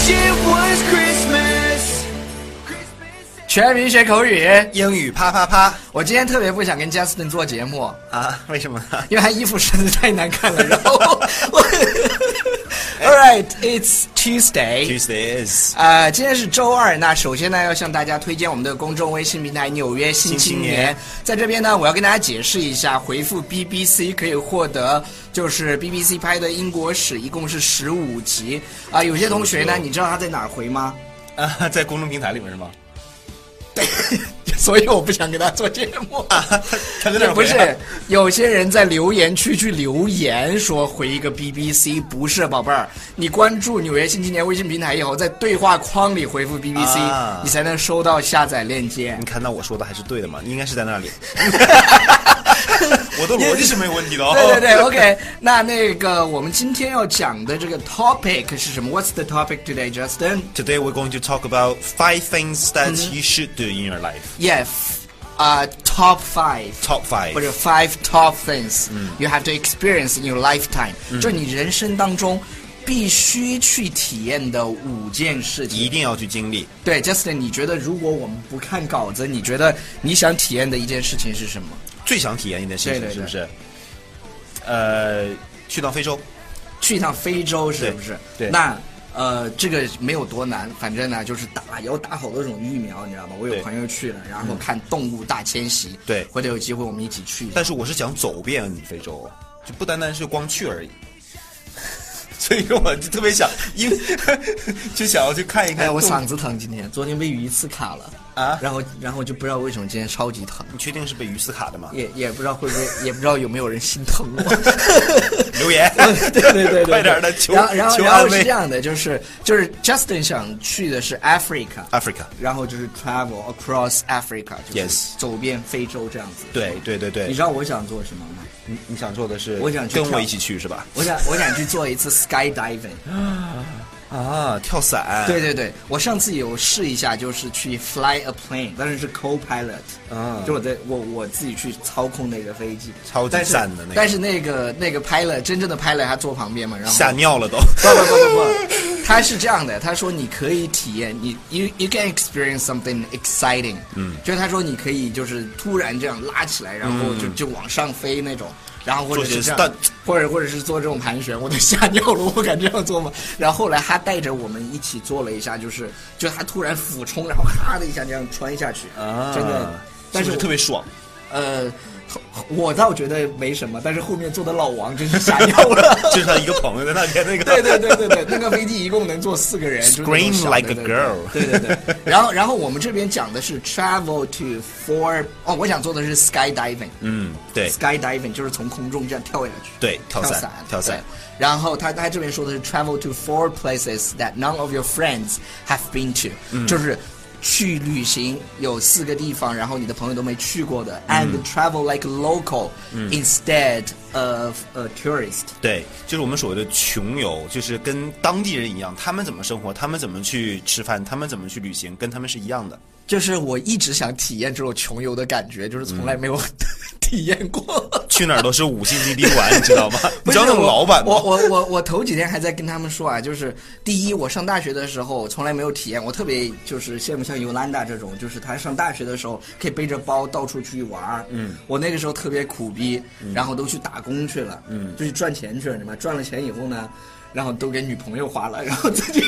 全民学口语， 英语啪啪啪！ 我今天特别不想跟 Justin 做节目啊，为什么呢？ 因为他衣服实在太难看了。然后，All right, it's Tuesday. Tuesday is. 今天是周二。那首先呢，要向大家推荐我们的公众微信平台《纽约新青年》。在这边呢，我要跟大家解释一下，回复 BBC 可以获得就是 BBC 拍的英国史，一共是15集啊。有些同学呢，你知道他在哪儿回吗？ 在公众平台里面是吗？ 对，所以我不想跟他做节目。 他在那儿不是，有些人在留言区去留言说回一个 BBC， 不是宝贝儿，你关注纽约新青年微信平台以后，在对话框里回复 BBC，你才能收到下载链接。 你看到我说的还是对的嘛？应该是在那里。我的逻辑是没有问题的哦。 对对对 ，OK。那个我们今天要讲的这个 topic 是什么 ？What's the topic today, Justin? Today we're going to talk about 5 things that you should do in your life. Yes. Top 5. Top 5. 或者 5 top things you have to experience in your lifetime. 就是你人生当中必须去体验的5件事情， 一定要去经历。 对 ，Justin， 你觉得如果我们不看稿子，你觉得你想体验的一件事情是什么？ 最想体验一件事情， 对对对， 是不是？去到非洲， 去一趟非洲是不是？ 对。 那这个没有多难，反正呢就是要打好多种疫苗，你知道吗？我有朋友去了，然后看动物大迁徙， 对， 或者有机会我们一起去。 但是我是想走遍非洲，就不单单是光去而已。所以说我就特别想，就想要去看一看。 哎，我嗓子疼，今天昨天被鱼刺卡了啊， 然后就不知道为什么今天超级疼。 你确定是被鱼刺卡的吗？ 也不知道会不会，也不知道有没有人心疼我。 留言， 对， 快点的，求然后安慰。 是这样的，就是 Justin 想去的是 Africa， 然后就是 travel across Africa， 就是走遍非洲这样子。 对。 你知道我想做什么吗？ 你想做的是， 我想跟我一起去是吧？ 我想去做一次 skydiving。 跳伞。 对，我上次有试一下，就是去 fly a plane， 但是是 co-pilot，就我自己去操控那个飞机， 超级赞的那个。 但是那个 pilot 真正的 pilot 他坐旁边嘛，然后吓尿了都。 不，他是这样的，他说你可以体验you can experience something exciting，就是他说你可以就是突然这样拉起来，然后就往上飞那种。然后或者是这样，或者是做这种盘旋，我都吓尿了，我敢这样做吗？然后后来他带着我们一起做了一下，就他突然俯冲，然后咔的一下这样穿下去，真的，但是特别爽。 我倒觉得没什么，但是后面坐的老王真是吓尿了。 就是他一个朋友在那边那个。 对，那个飞机一共能坐4个人。 Scream like a girl。 对。然后我们这边讲的是 travel to 4。我想做的是 skydiving。 对。 skydiving 就是从空中这样跳下去。 对，跳伞。 然后他这边说的是 travel to 4 places that none of your friends have been to，就是去旅行有4个地方，然后你的朋友都没去过的，and travel like a local instead of a tourist。 对，就是我们所谓的穷游，就是跟当地人一样，他们怎么生活，他们怎么去吃饭，他们怎么去旅行，跟他们是一样的。 就是我一直想体验这种穷游的感觉，就是从来没有体验过。 去哪儿都是5星级宾馆，你知道吗？你知道那种老板吗？ 我头几天还在跟他们说啊，就是第一，我上大学的时候从来没有体验，我特别就是羡慕像尤兰达这种，就是他上大学的时候可以背着包到处去玩。我那个时候特别苦逼，然后都去打工去了，就去赚钱去了，你知道吗？赚了钱以后呢，然后都给女朋友花了，然后自己。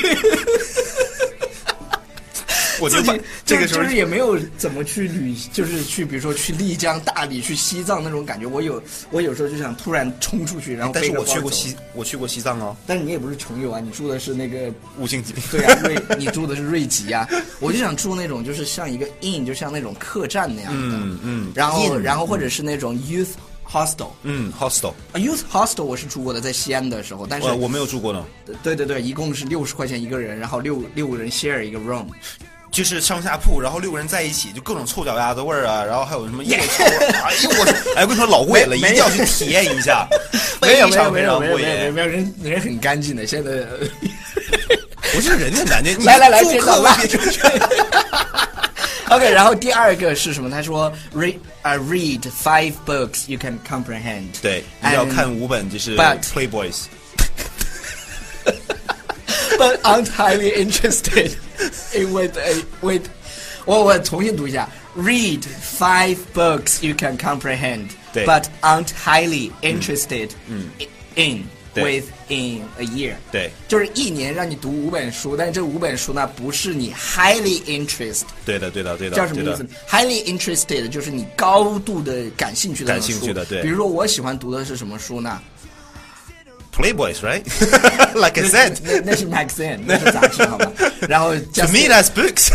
我自己这个时候就是也没有怎么去就是去比如说去丽江、大理、去西藏那种感觉。我有时候就想突然冲出去，然后但是我去过西藏哦。 但是你也不是穷游啊，你住的是那个 5星级。 对啊，你住的是瑞吉啊。我就想住那种就是像一个 inn， 就像那种客栈那样的。然后或者是那种 youth hostel。youth hostel 我是住过的，在西安的时候，但是我没有住过呢。 对，一共是60块钱一个人，然后六个人 share 一个 room。 就是上下铺，然后6个人在一起，就各种臭脚丫子味儿啊，然后还有什么腋臭味儿。我跟你说老贵了，一定要去体验一下。 没有，人很干净的。现在不是人家男的， 来，别搞拉出去。OK， 然后第2个是什么？他说 read 5 books you can comprehend。 对，你要看5本就是 Playboys。 aren't highly interested in with 我重新读一下 read 5 books you can comprehend but aren't highly interested in within a year 对， 就是一年让你读5本书，但是这5本书呢不是你 highly interest 对的叫什么意思 highly interested 就是你高度的感兴趣的书， 对， 比如说我喜欢读的是什么书呢 Playboys, right? Like I said. 那是 magazine, 那是杂志，好吧？然后 To me, that's books.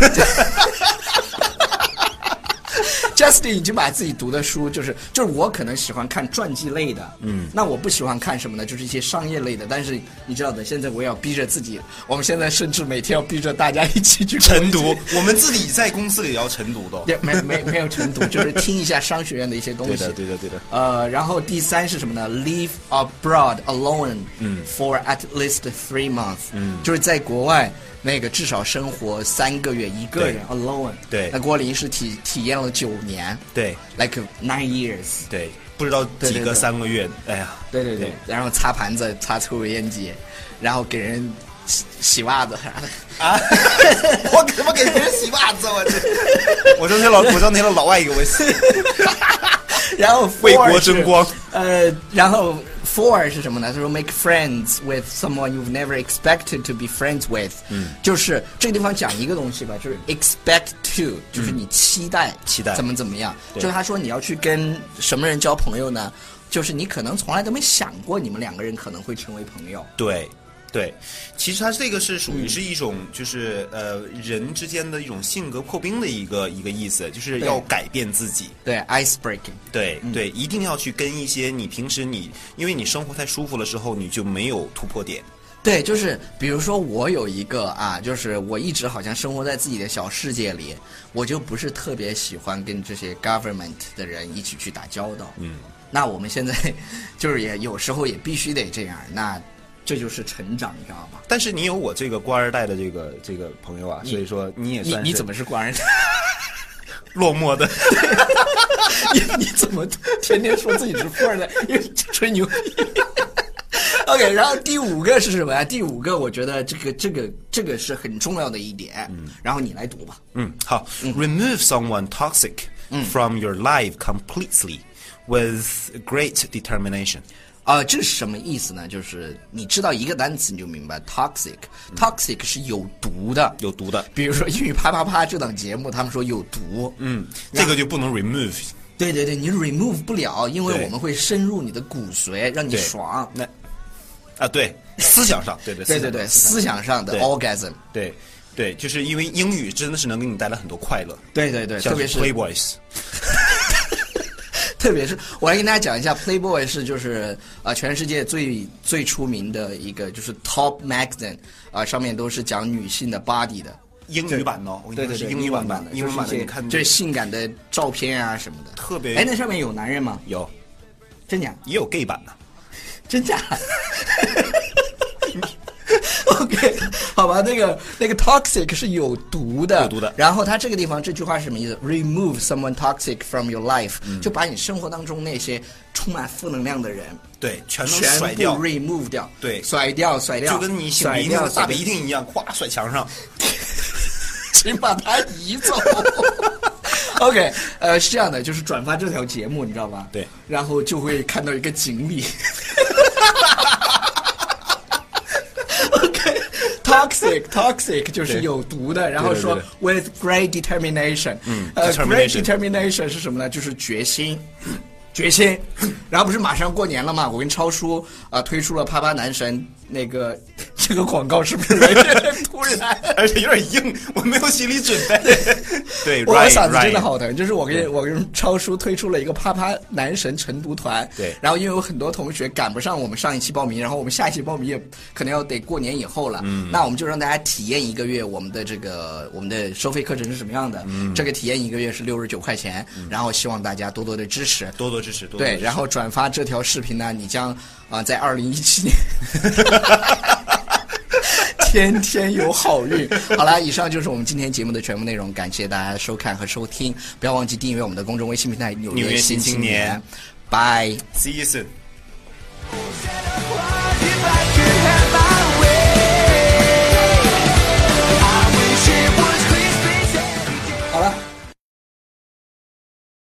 Justin 已经把自己读的书，就是我可能喜欢看传记类的，那我不喜欢看什么呢？就是一些商业类的。但是你知道的，现在我也要逼着自己，我们现在甚至每天要逼着大家一起去晨读，我们自己在公司里也要晨读的。 没有晨读，就是听一下商学院的一些东西。 对的。 然后第3是什么呢 ？Live abroad alone for at least 3 months，就是在国外。那个至少生活3个月一个人 alone， 对， 那郭林是体验了9年， 对 ，like 9 years， 对，不知道几个3个月，哎呀， 对，然后擦盘子、擦抽油烟机，然后给人洗袜子啥的啊！我怎么给别人洗袜子？我昨天老外给我洗， 然后为国争光， 然后。4是什么呢？他说 make friends with someone you've never expected to be friends with，就是这个地方讲一个东西吧，就是 expect to，就是你期待怎么样，就是他说你要去跟什么人交朋友呢？就是你可能从来都没想过你们2个人可能会成为朋友。 对，其实它这个是属于是一种就是人之间的一种性格破冰的一个意思，就是要改变自己。 对 ，ice breaking。 对，一定要去跟一些你平时因为你生活太舒服的时候，你就没有突破点。 对，就是比如说我有一个啊，就是我一直好像生活在自己的小世界里，我就不是特别喜欢跟这些 government 的人一起去打交道。那我们现在就是也有时候也必须得这样，那。这就是成长，你知道吗？ 但是你有我这个官二代的这个朋友啊，所以说你也算是你怎么是官二代？ 落寞的。 你怎么天天说自己是富二代？因为吹牛逼。OK， 然后第5个是什么呀？第5个我觉得这个是很重要的一点。然后你来读吧。 好。Remove someone toxic from your life completely with great determination。 这是什么意思呢？就是你知道一个单词你就明白 ，toxic 是有毒的，比如说英语啪啪啪这档节目，他们说有毒， 这个就不能 remove。 对，你 remove 不了，因为我们会深入你的骨髓，让你爽。 对，思想上，对， 思想上的 orgasm。 对，就是因为英语真的是能给你带来很多快乐。 对，特别是 Playboys。 特别是我来跟大家讲一下 ，Playboy 是就是全世界最出名的一个就是 Top Magazine 上面都是讲女性的 body 的英语版的， 对， 英文版的，你看就是性感的照片啊什么的， 特别。 那上面有男人吗？ 有， 真假？ 也有 gay 版的， 真假？OK， 好吧，那个 toxic 是有毒的，然后他这个地方这句话是什么意思 ？Remove someone toxic from your life，就把你生活当中那些充满负能量的人， 对，全部甩掉 ，remove 掉， 对， 甩掉， 就跟你擤鼻涕的大鼻涕一样，咵甩墙上， 请把它移走。OK， 是这样的，就是转发这条节目，你知道吧？ 对， 然后就会看到一个锦鲤。Toxic 就是有毒的，然后说 with great determination，great determination 是什么呢？就是决心，然后不是马上过年了吗？我跟超叔推出了啪啪男神那个这个广告，是不是突然而且有点硬，我没有心理准备。对， 我嗓子真的好疼。就是我跟超叔推出了一个啪啪男神晨读团， 对， 然后因为有很多同学赶不上我们上一期报名，然后我们下一期报名也可能要得过年以后了，那我们就让大家体验1个月我们的收费课程是什么样的。这个体验1个月是69块钱，然后希望大家多多的支持，对，然后转发这条视频呢，你将在2017年天天有好运。好啦，以上就是我们今天节目的全部内容，感谢大家的收看和收听，不要忘记订阅我们的公众微信平台《纽约新青年》。Bye， See you soon。